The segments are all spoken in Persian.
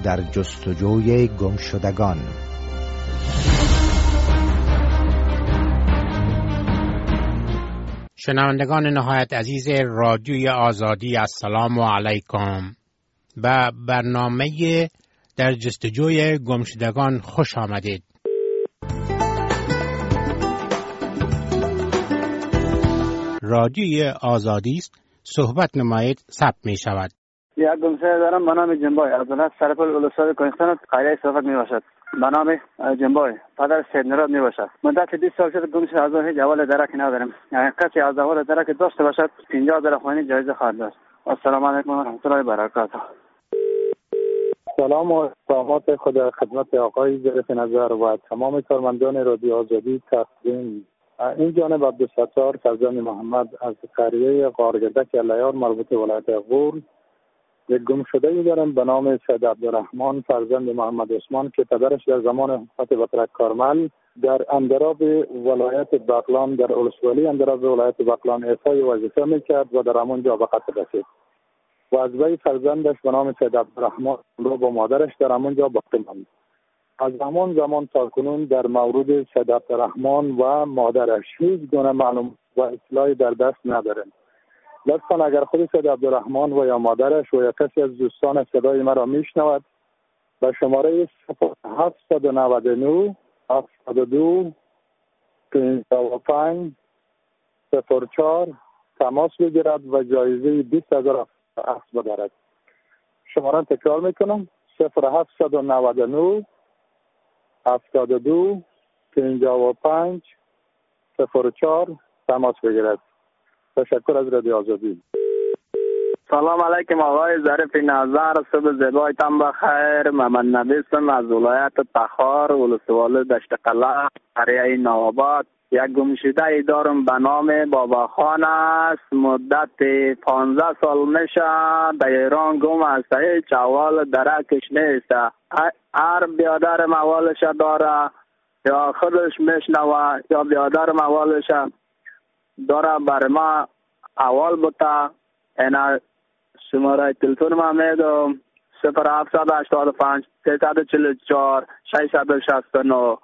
در جستجوی گمشدگان. شنوندگان نهایت عزیز رادیوی آزادی، السلام علیکم. به برنامه در جستجوی گمشدگان خوش آمدید. رادیوی آزادی است، صحبت نمایید، ثبت می شود. یک گمشده دارم به نام جنبای از ولایت سرپل ولسوالی کوهستان قریه صحبت می باشد. به نام جنبای پدر سید نراد می باشد. مدت 20 سال شد گم شده، از هیچ اول درک نداریم. کسی از اول درک داشته باشد 50,000 خوانی جایزه خواهد داشت. السلام علیکم و رحمت الله و برکاته. سلام و احترامات خدا خدمت آقای ظریف نظر و تمام کارمندان رادیو آزادی تقدیم. این جانب عبدالستار فرزند محمد از قریه قارگردک الیار مربوط ولایت غور. یک گم شده دارم به نام سید عبدالرحمن فرزند محمد عثمان که پدرش در زمان حکومت بطرک کارمل در اندراب ولایت بغلان در ولسوالی اندراب ولایت بغلان احصای وظیفه میکرد و در همونجا به قتل رسید. و از وی فرزندش به نام سید عبدالرحمن رو با مادرش در همونجا باقی ماند. از همان زمان تا کنون در مورد سید عبدالرحمن و مادرش هیچ گونه معلومات و اطلاعی در دست نداریم. لطفاً اگر خود سید عبدالرحمن و یا مادرش و یا کسی از دوستان صدای مرا میشنود به شماره 799 72 55 04 تماس بگیرد و جایزه 20,000 اخذ بدارد. شماره تکرار میکنم 0799 72 55 04 تماس بگیرد. تشکر از رادیو آزادی. سلام علیکم آقای ظریف نظر، صبح زیبایتان بخیر. محمد نبیسم از ولایت تخار ولسوالی دشت قلعه قریه نوآباد. یک گمشده ای دارم به نام بابا خان است. مدت 15 سال میشه در ایران گم است. هیچ احوال درکش نیست. هر بیادرم احوالش داره یا خودش میشنوه یا بیادرم احوالش داره بر ما احوال بوده. اینا شماره تلفن ما میدم 0785 344 669.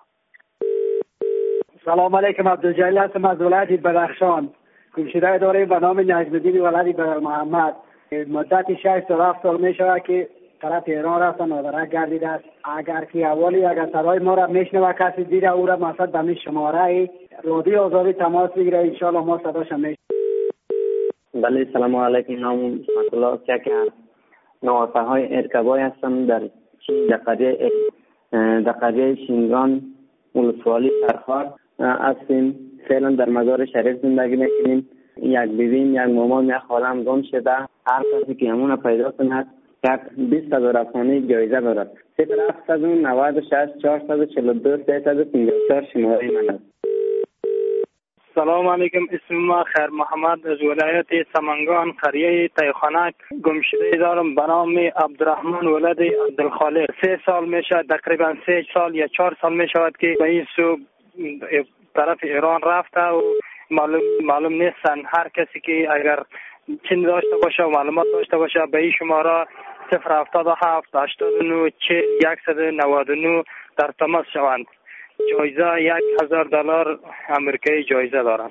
سلام علیکم، عبدالجلیل هستم از ولایت بدخشان. گمشده داریم به نام نجم الدین ولد بدر محمد. مدت 6 تا 7 سال می شود که طرف ایران رفتن و درک گردیده است. اگر که اولی اگر صدای ما را میشنوه کسی دیده او را مثلا به می شماره رادیو آزادی تماس بگیره، ان شاء الله ما صداش میشنویم. بله سلام علیکم، نام اسمت الله چکر نوافه های ارکبای هستم در قریه شینگان ولسوالی سرخار هستیم. فعلا در مزار شریف زندگی میکنیم. یک بیویم، یک مامان، یک خالم گم شده. هر کسی که همون پیدا کند 20,000 افغانی جایزه دارد. 0796 442 354 شماره من است. سلام علیکم، اسم ما خیر محمد از ولایت سمنگان قریه تایخانک. گمشده دارم به نام عبدالرحمن ولد عبدالخالق. 3 سال میشه، تقریبا 3 سال یا 4 سال میشود که به این سو طرف ایران رفته و معلوم نیستن. هر کسی که اگر چیز داشته باشه و معلومات داشته باشه به این شماره 077 89 40 199 در تماس شوند. جایزه $1,000 آمریکایی جایزه دارند.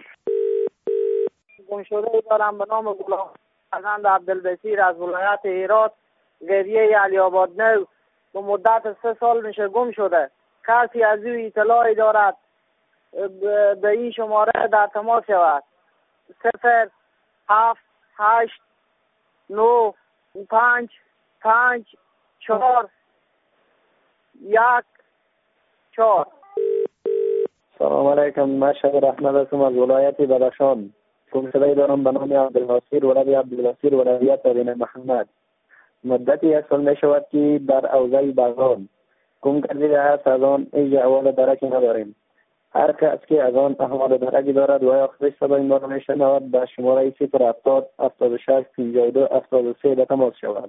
گمشده دارم به نام غلام فرزند عبدالبصیر از ولایت هرات قریه علی آباد نو. به مدت 3 سال میشه گم شده. کسی از او اطلاعی دارد به این شماره در تماس شود. 078955414. سلام علیکم، من شهر احمد هستم از ولایت بدخشان. گمشده دارم به نام عبدالناصر ولد عبدالناصر ولایت بین محمد. مدت 1 سال می شود که در اوضاع بغلان گم گردیده است. از آن هیچ احوال درکی نداریم. هر کس که از آن احوال درکی دارد و یا خودش صدای ما را میشنود به شماره 070 76 52 73 به تماس شود.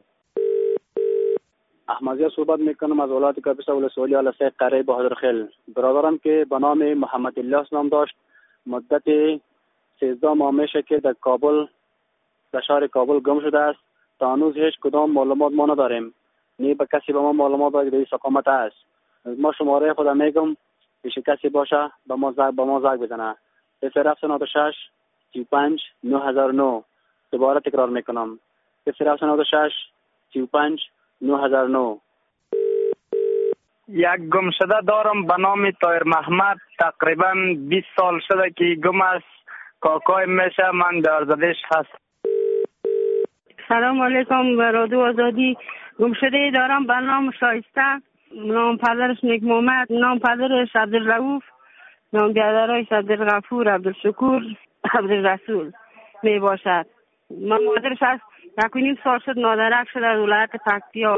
احمدیه صحبت میکنم از ولایت کاپیسا ولسوالی علسه قریه بهادرخیل. برادرم که به نام محمد الیاس نام داشت مدت 13 ماه میشه که در کابل در شهر کابل گم شده است. تا هنوز هیچ کدام معلومات ما نداریم. نی به کسی به ما معلومات داد در سقامت است. ما شماره خود میگم پیش کسی باشه به ما زنگ بزنه. 096 35 9009. دوباره تکرار میکنم 096 35 9009. یک گمشده دارم به نام طاهر محمد، تقریبا 20 سال شده که گم است. کاکای میشه، من دارزدش هست. سلام علیکم به رادیو آزادی. گمشده دارم به نام شایسته، نام پدرش نیک محمد، نام پدرش عبدالرؤوف، نام برادرش عبدالغفور، عبدالشکور، عبدالرسول می باشد. من مادرش هست 1.5 سال شد نادرک شده از ولایت پکتیا.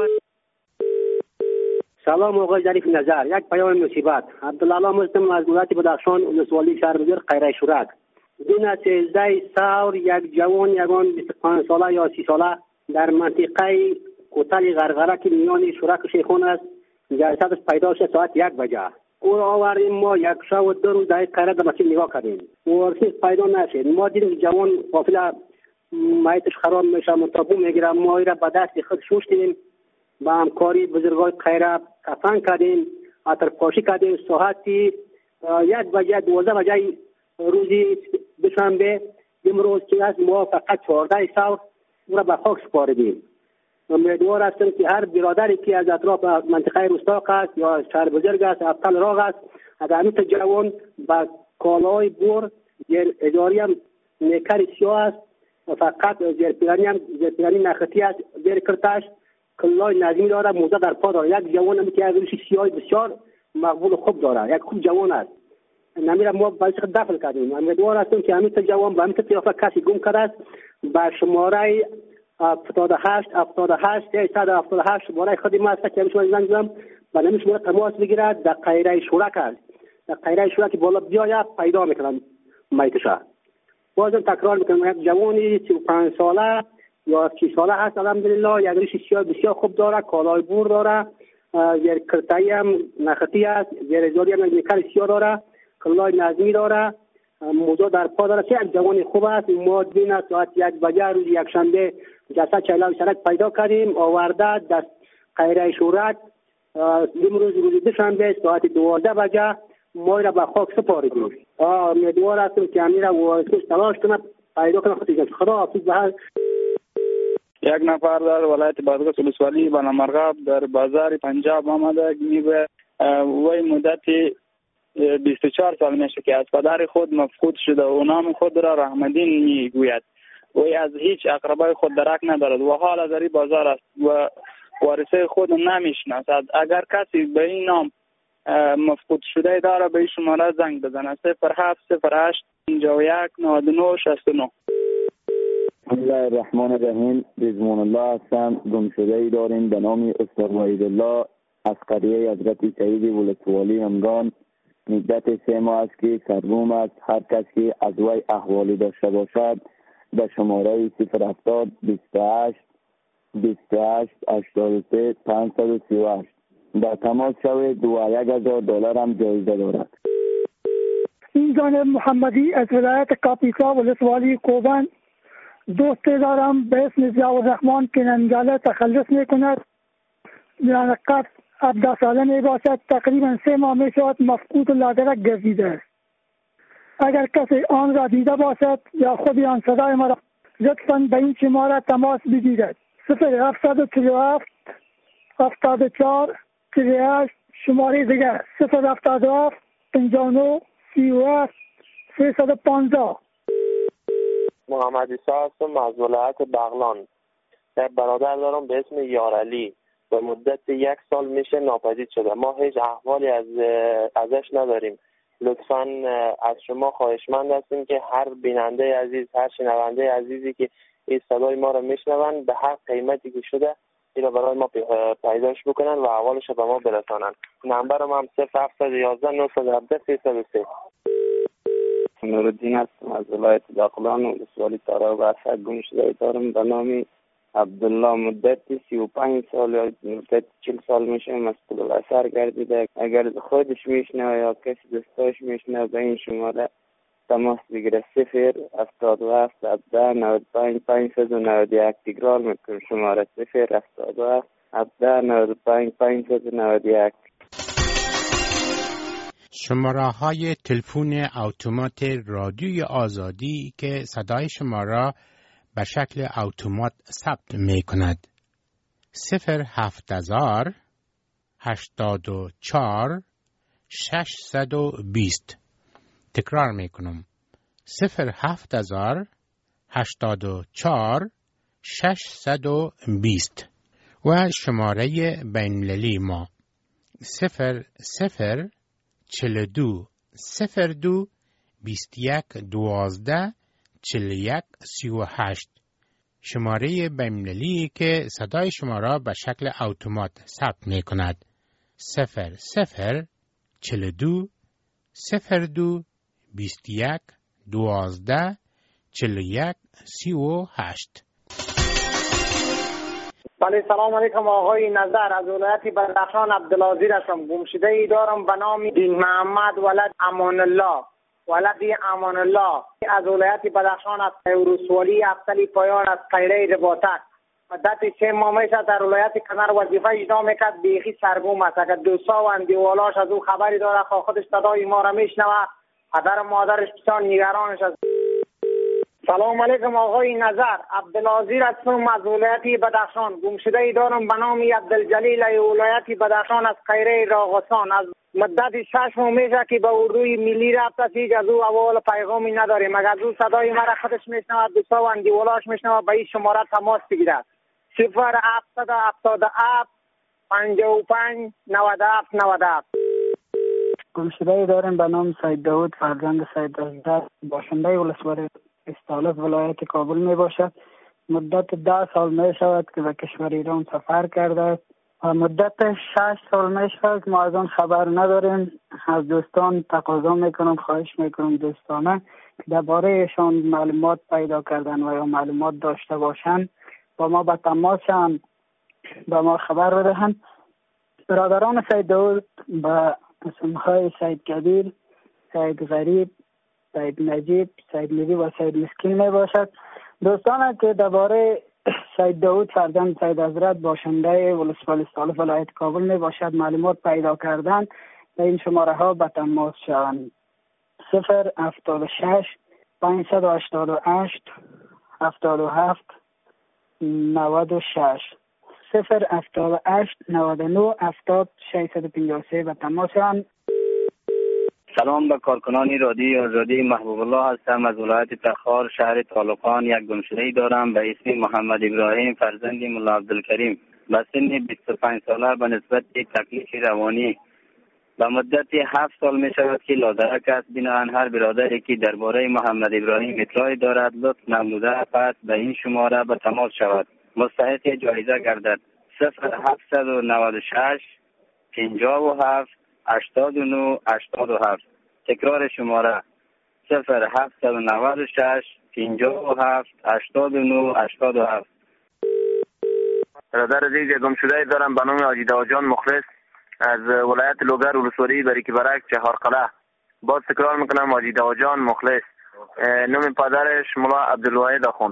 سلام آقای ظریف نظر. یک پیام مصیبت. عبدالله مستم از ولایت بدخشان، ولسوالی شهر بزرگ قیره شورک. دون 13 سال یک جوان یگان 25 ساله یا 30 ساله در منطقه کوتل غرغره که میان شورک و شیخون است جسدش پیدا شد ساعت 1 بجه. او را آوردیم، ما 1 شب و 2 روز در قیره در مسیر نگاه کردیم، ورسیس پیدا نشد. ما دیدیم جوان قافله مایتش خراب میشه، منتابو میگیره. ما را به دست خود شوشتیم، با همکاری بزرگای قیره کفن کردیم، عطر پاشی کردیم. ساعت 1 بجه 12 بجه روزی دوشنبه امروز که از ما فقط 14 سال او را به خاک سپاردیم. امیدوار هستم که هر برادری که از اطراف منطقه روستاق است یا شهر بزرگ است، ابطال راغ است، اگر همیت جوان با کالای بور زیر اداری هم نیکر سیاه است، فقط زیر پیرانی نخطی است، زیر کرتاش کلای نظمی داره، موزه در پا داره. یک جوان همی که از روش سیاه بسیار مقبول خوب داره، یک خوب جوان است. نمیره ما باید دفل کردیم. امیدوار هستم که همیت جوان با همیت طرف کسی گم کرده است. با شماره 78 شماره خودی ما است که همیشه زنگ زدم و نمیشه شماره تماس بگیرد. در قیره شورک است، در قیره شورک بالا بیاید پیدا میکنم میتشه. بازم تکرار میکنم یک جوانی 35 ساله یا 30 ساله هست الحمدلله. یک ریش سیاه بسیار خوب داره، کالای بور داره، زیر کرتایی هم نخطی است، زیر ازاری هم نیکر سیاه داره، کلای نظمی داره، موضوع در پا داره. یک جوان خوب است. ما دین ساعت 1 بجه روز یک شنبه جسد چهلوی سرک پیدا کردیم، آورده دست قیره شورک. امروز روز دوشنبه ساعت 12 بجه ما را به خاک سپاریدیم. امیدوار هستم که امیر وارثش تلاش کنه پیدا کنه خودش. خدا حافظ به هر. یک نفر در ولایت بادغیس ولسوالی بنامرغاب در بازار پنجاب آمده میگوید وی مدت 24 سال میشه که از پدر خود مفقود شده و نام خود را رحمدین میگوید. وی از هیچ اقربای خود درک ندارد و حال در این بازار است و وارثه خود نمیشناسد. اگر کسی به این نام مفقود شده داره به این شماره زنگ بزنه 0708 51 99 69. بسم الله الرحمن الرحیم. رضوان الله هستم. گمشده‌ای داریم به نام استاد وحیدالله از قریه حضرت سعید ولسوالی همگان. مدت 3 ماه است که سرگم است. هر کس که از وی احوالی داشته باشد به شماره 070 28 28 83 538 در تماس شوید و $1,000 هم جایزه دارد. این جانب محمدی از ولایت کاپیسا ولسوالی کوبان. دوستی دارم به اسم ضیاءالرحمن که ننجاله تخلص میکند. میانقت 17 ساله می باشد. تقریبا 3 ماه می شود مفقود لادرک گردیده است. اگر کسی آن را دیده باشد یا خودی آن صدای مرا لطفاً به این شماره تماس بگیرد. 0747 74 38 شماره دیگر 077 59 38 315. محمد عیسی هستم از ولایت بغلان. یک برادر دارم به اسم یارعلی. به مدت 1 سال میشه ناپدید شده. ما هیچ احوالی ازش نداریم. لطفاً از شما خواهشمند هستیم که هر بیننده عزیز، هر شنونده عزیزی که این صدای ما را میشنون به هر قیمتی که شده اینو برای ما پیداش بکنن و احوالش به ما برسانن. نمبرم هم 0711 917 303. نورالدین هستم از ولایت بغلان و ولسوالی تارا و اسد. گمشده دارم به نام عبدالله. مدت 35 سال یا مدت 40 سال میشه مسئول الاثر گردیده. اگر خودش میشنه یا کسی دوستاش میشنه به این شماره تماس بگیره 077 17 95 591. تکرار میکنم شماره 077 1795 591. شماره های تلفن اتومات رادیوی آزادی که صدای شما را به شکل اتومات ثبت می کند. 070 84 620. تکرار می کنم. 070 84 620 و شماره بین‌المللی ما 00 42 02 21 12 41 38. شماره بین‌المللی که صدای شما را به شکل اتومات ثبت می کند. 00 42 02 21 12 41 38. بله سلام علیکم آقای نظر، از ولایت بدخشان عبدالعزیز هستم. گمشده ای دارم به نام دین محمد ولد امان الله از ولایت بدخشان از ولسوالی افتلی پایان از قیره رباطک. مدت 3 ماه میشه در ولایت کنر وظیفه اجرا میکرد، بیخی سرگم است. اگر دوستا و اندیوالاش از او خبری داره خودش صدای ما را میشنوه، پدر و مادرش بسیار نگرانش است. سلام علیکم آقای نظر، عبدالعزیز هستم از ولایت بدخشان. گمشده ای دارم به نام عبدالجلیل ولایت بدخشان از قیره راغستان. از مدت 6 ماه میشه که به اردوی ملی رابطه هیچ از او اول پیغامی نداریم. اگر از او صدای مرا خودش میشنود، دوستا و اندیوالاش میشنود، به این شماره تماس بگیرد. 0777 55 97 97. گمشده ای داریم به نام سید داود فرزند سید عزیز، باشنده ولسوالی استالف ولایت کابل می باشد. مدت 10 سال می شود که به کشور ایران سفر کرده است و مدت 6 سال می شود ما از آن خبر نداریم. از دوستان تقاضا میکنم، خواهش میکنم دوستانه که درباره ایشان معلومات پیدا کردن و یا معلومات داشته باشند با ما به تماس شوند، با ما خبر بدهند. برادران سید داود به اسمهای سید کبیر، سید غریب، سید نجیب، سید میری و سید مسکین می باشد. دوستان که درباره سید داود فرزند سید حضرت باشنده ولسوالی استالف ولایت کابل می باشد معلومات پیدا کردن، به این شماره ها به تماس شوند. 076 588 77 96 078 99 70 653 به تماس شوند. سلام به کارکنان رادیوی آزادی، محبوب الله هستم از ولایت تخار شهر طالقان. یک گمشده‌ای دارم به اسم محمد ابراهیم فرزند ملا عبدالکریم به سن 25 ساله به نسبت تکلیف روانی. به مدت 7 سال می شود که لادرک است. بنابراین هر برادری که درباره محمد ابراهیم اطلاعی دارد لطف نموده پس به این شماره به تماس شود، مستحق جایزه گردد. 0796 57 89 87. تکرار شماره 0796 57 89 87. برادر دیگه گمشده دارم به نام حاجی داوجان مخلص از ولایت لوگر ولسوالی بریک برک چهارقلعه. باز تکرار میکنم حاجی داوجان مخلص. نام پدرش ملا عبدالواحد آخوند.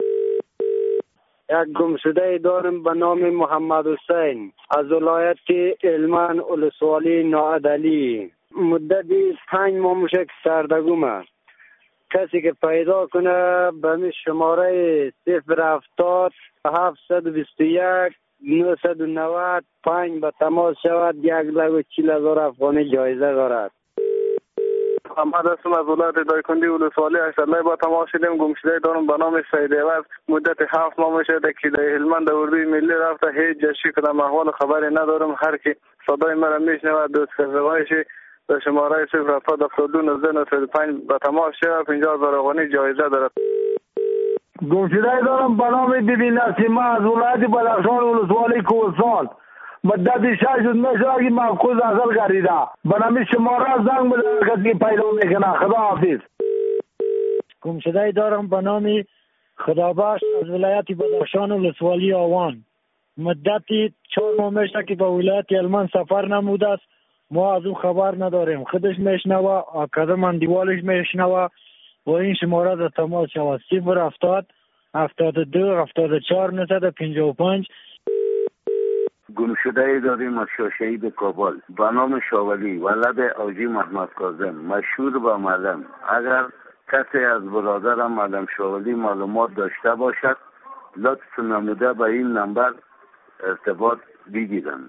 یک گمشده دارم به نام محمد حسین از ولایت هلمند ولسوالی ناعدلی. مدت 5 ماه میشه که سردگم است. کسی که پیدا کنه به می شماره 070 721 995 به تماس شود. 1,40,000 افغانی جایزه دارد. محمد هستم از ولایت دایکندی ولسوالی اشترلای با تماس شدیم. گمشده دارم به نام سید عوض. مدت 7 ماه میشه که در هلمند اردوی ملی رفته. هیچ جشی کدام احوال خبری ندارم. هر کی صدای مرا میشنود دوست کسوایشی به شماره 072 1995 به تماس شود. 50,000 افغانی جایزه دارد. گمشده دارم به نام بیبی نسیمه از ولایت بدخشان ولسوالی کوهستان. مدت 6 روز میشه که مفقود ازل گردیده. به نام شماره زنگ بده کسی پیدا میکنه. خدا حافظ. گمشده دارم به نام خدابخش از ولایت بدخشان ولسوالی آوان. مدت 4 ماه میشه که به ولایت هلمند سفر نموده است. ما از او خبر نداریم. خودش میشنوه، آکادم اندیوالش میشنوه و این شماره در تماس شود. 070 72 74 955. گمشده داریم از شهید کابل به نام شاولی ولد اوجی محمد کاظم مشهور به معلم. اگر کسی از برادرم معلم شاولی معلومات داشته باشد لطف نموده به این نمبر ارتباط بگیرند.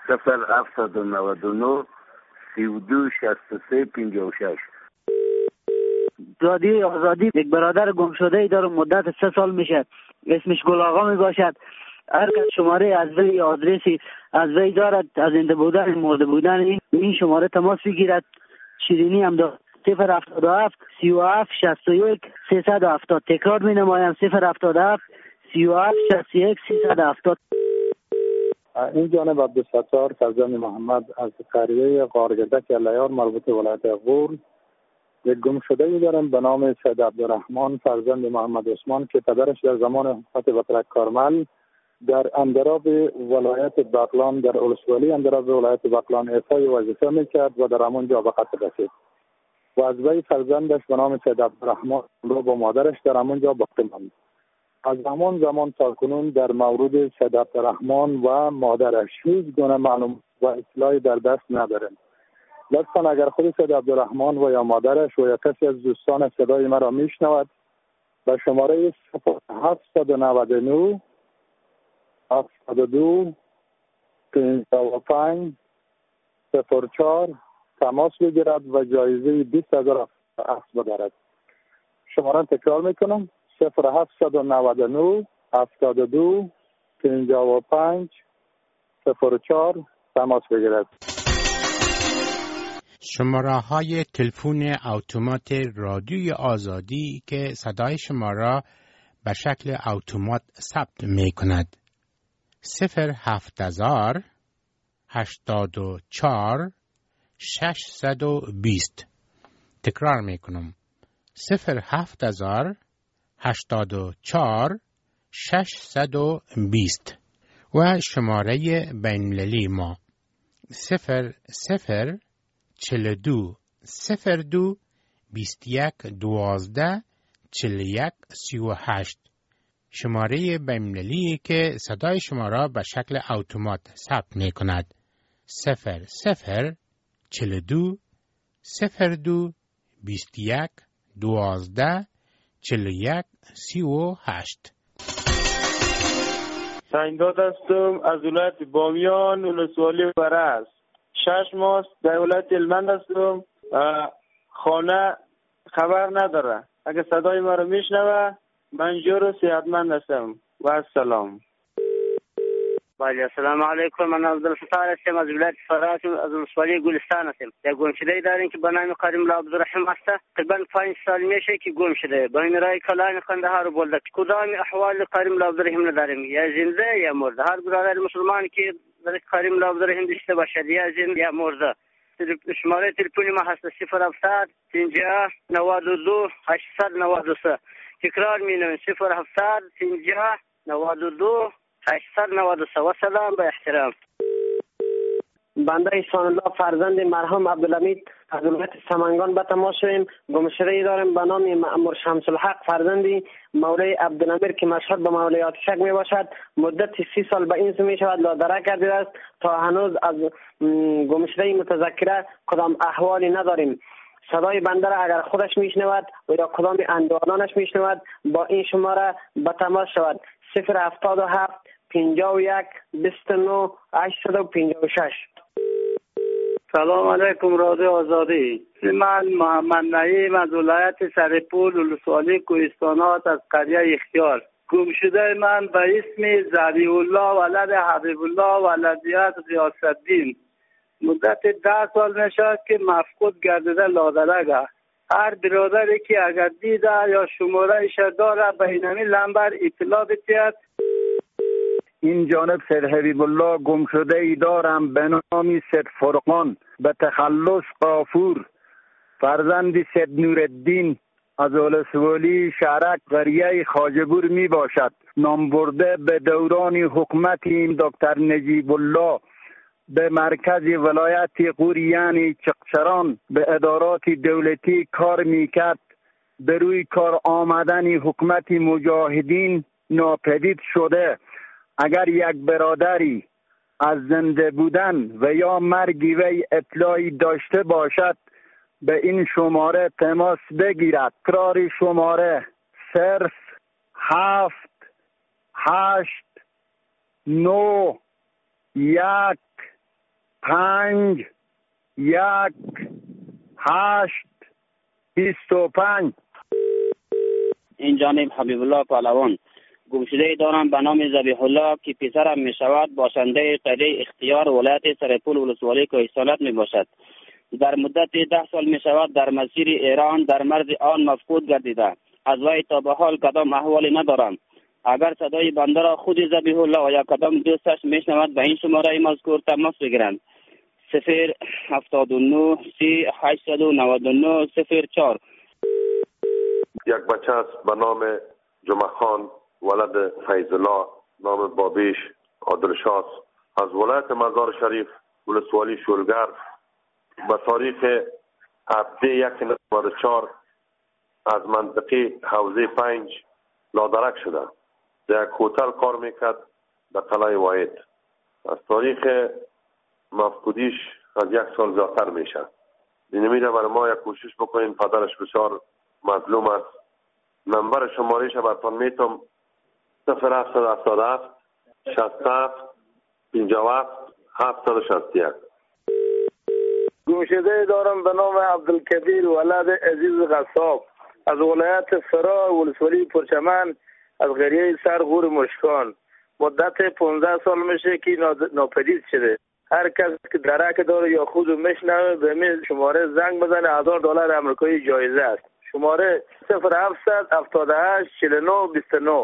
0799 32 63 56. رادیوی آزادی یک برادر گم شده ای داره مدت 3 سال میشه، اسمش گل آقا می باشد. هر کس شماره از وی آدرسی از وی دارد از زنده بودن مرده بودن این شماره تماس بگیرد. شیرینی هم دارد 077 37 61 370. تکرار می نمایم 077 37 61 370. این جانب عبدالستار فرزند محمد از قریه قارگردک الیار مربوط ولایت غور یک گم شده ای دارم به نام سید عبدالرحمن فرزند محمد عثمان که پدرش در زمان حکومت بطرک کارمل در اندراب ولایت بغلان در ولسوالی اندراب ولایت بغلان ایفای وظیفه میکرد و در همونجا به قتل رسید و از وی فرزندش به نام سید عبدالرحمن رو با مادرش در همونجا باقی ماند. از همان زمان تا کنون در مورد سید عبدالرحمن و مادرش هیچ گونه معلومات و اطلاعی در دست نداریم. لطفا اگر خود سید عبدالرحمن و یا مادرش و یا کسی از دوستان صدای مرا میشنود به شماره 799 72 55 04 تماس بگیرد و جایزه 20,000 اخذ بدارد. شماره تکرار میکنم 0799 72 55 04 تماس بگیرد. شماره های تلفن اتومات رادیوی آزادی که صدای شما را به شکل اتومات ثبت می کند 07000 84 620. تکرار می کنم 07000 84 620 و شماره بین‌المللی ما 0042 02 21 12 41 38. شماره بین‌المللی که صدای شما را به شکل اتومات ثبت می کند 0042 02 21 12 41 38. سنگداد هستم از ولایت بامیان ولسوالی برس. 6 ماه در ولایت هلمند هستم. خانه خبر نداره. اگه صدای ما رو میشنوه من جور و صحتمند هستم و السلام. بله السلام علیکم. من عبدالستار هستم از ولایت فرات از ولسوالی گلستان هستم. یک گم شده داریم که به نام کریم الله عبدالرحیم است. تقریبا 5 سال میشه که گم شده. با این رای کلان قندهار بولد. کدام احوال کریم الله عبدالرحیم نداریم، یا زنده یا مرده. هر برادر مسلمان که در کریم الله عبدالرحیم داشته باشد یا زنده یا مرده. شماره تلفنی ما هست 070 50 92 893. تکرار مینویم 070 50 92 893. و سلام به احترام. بنده احسان الله فرزند مرحوم عبدالحمید از ولایت سمنگان به تماس شدیم. گمشده‌ای داریم به نام مأمور شمس الحق فرزندی مولای عبدالامیر که مشهور به مولای آتشک می باشد. مدت 30 سال به این سو می شود لادرک کرده است. تا هنوز از گمشده‌ای متذکره کدام احوالی نداریم. صدای بنده را اگر خودش میشنود و یا کدام اندوانانش میشنود با این شماره به تماس شود 077 51 29 856. سلام علیکم رادیو آزادی. من محمد نعیم از ولایت سرپول ولسوالی کوهستانات از قریه اختیار. گم شده من به اسم ذبیح الله ولد حبیب الله ولدیت غیاث‌الدین مدت 10 سال میشه که مفقود گردیده لادرگه. هر برادری که اگر دیده یا شماره‌اش داره به این لمبر اطلاع بدهد. این جانب سید حبیب الله گم شده ای دارم به نام سید فرقان به تخلص قافور فرزند سید نورالدین از ولسوالی شهرک قریه خواجه‌بور می باشد. نام برده به دوران حکومت این دکتر نجیب الله به مرکز ولایت غور یعنی چقچران به ادارات دولتی کار میکرد. به روی کار آمدن حکومت مجاهدین ناپدید شده. اگر یک برادری از زنده بودن و یا مرگ وی اطلاعی داشته باشد به این شماره تماس بگیرد. تکرار شماره 0 7 8 9 1 5 1 8 25. این جانب حبیب الله پهلوان. گمشده دارم به نام ذبیح الله که پسرم می شود، باشنده قریه اختیار ولایت سرپول ولسوالی کوهستانات می باشد. در مدت 10 سال می شود در مسیر ایران در مرز آن مفقود گردیده. از وی تا به حال کدام احوالی ندارم. اگر صدای بنده را خود ذبیح الله و یا کدام دوستش می شنود به این شماره مذکور تماس بگیرند. 079 30 899 04. یک بچه است به نام جمعه خان ولد فیض الله نام بابیش عادلشاس از ولایت مزار شریف ولسوالی شولگر به تاریخ 7/1/94 از منطقه حوزه 5 لادرک شده. در یک هتل کار میکرد در قلعه واحد. از تاریخ مفقودیش از 1 سال زیادتر میشه. اینمیده برای ما یک کوشش بکنین. پدرش بسیار مظلوم است. نمبر شمارهش براتون میتم 0777 67 57 761. گمشده دارم به نام عبدالکبیر ولد عزیز غصاب از ولایت فرا ولسوالی پرچمن از قریه سرغور مشکان. مدت 15 سال میشه که ناپدید شده. هر کس که درک داره یا خود میشنوه به این شماره زنگ بزنه. $1000 آمریکایی جایزه است. شماره 0778 49 29.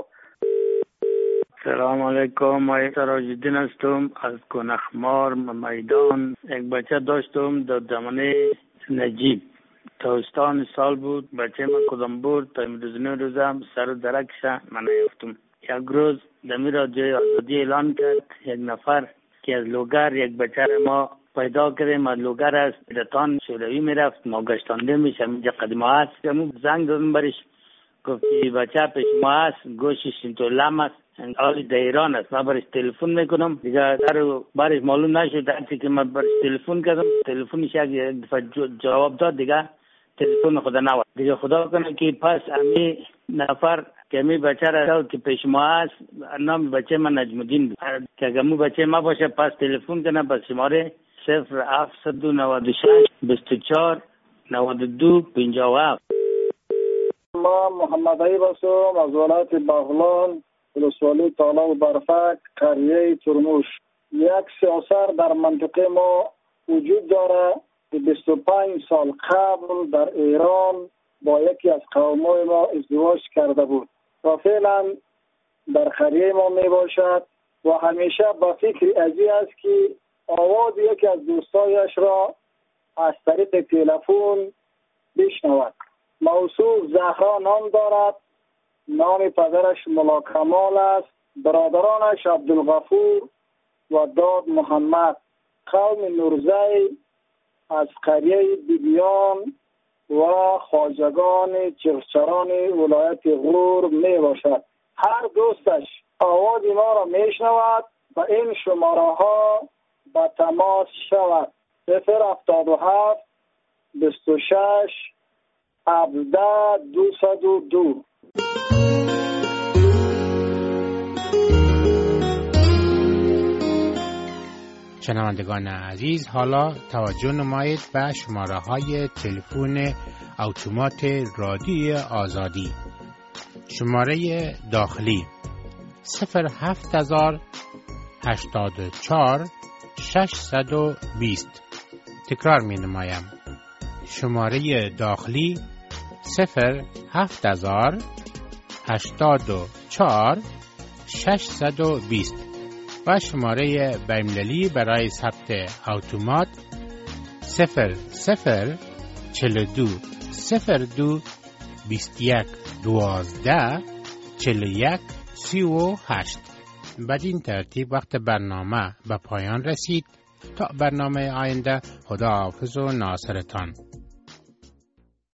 سلام علیکم. من سراج‌الدین هستم از کنخمار میدان. یک بچه داشتم در زمانه نجیب. تابستان سال بود. بچه من کدام بود تا امروز روزم سر درکش من نیافتم. یک روز دمی را جای آزادی اعلان کرد. یک نفر که از لوگر یک بچه ما پیدا کردیم. از لوگر است رتان شوروی میرفت. ما گشتانده میشم اینجا قدیمه هست. زنگ دادم برش گفتی بچه پیش ما هست. گوشش اینطور لم است. حالی در ایران است. من برش تلفن میکنم دیگه در برش معلوم نشد. هرچی که من برش تلفن کردم تلفنش یک دفعه جواب داد دیگه تلفن خدا نواد. دیگه خدا کنه که پس امی نفر که امی بچه را که پیش ما هست نام بچه من نجم الدین بود. که اگه مو بچه ما باشه پس تلفن کنه به شماره 0796 24 92 57. ما محمد عیب هستم از ولایت بغلان ولسوالی تالا و برفک قریه ترموش. یک سیاست در منطقه ما وجود داره که 25 سال قبل در ایران با یکی از قومای ما ازدواج کرده بود و فعلا در قریه ما می باشد و همیشه با فکر ازی است که آواز یکی از دوستایش را از طریق تلفن بشنود. موصوف زهرا نام دارد. نام پدرش ملا کمال است. برادرانش عبدالغفور و داد محمد. قوم نورزی از قریه بیبیان و خواجگان چغچران ولایت غور می باشد. هر دوستش آواز ما را می شنود و این شماره ها با تماس شود. 077 26 17 202. شنوندگان عزیز، حالا توجه نمایید به شماره های تلفن اتومات رادیوی آزادی. شماره داخلی 07084 620. تکرار می نمایم. شماره داخلی 07084 620 و شماره بین‌المللی برای ثبت اتومات 0042 02 21 12 41 38. بدین ترتیب وقت برنامه به پایان رسید. تا برنامه آینده، خداحافظ و ناصرتان.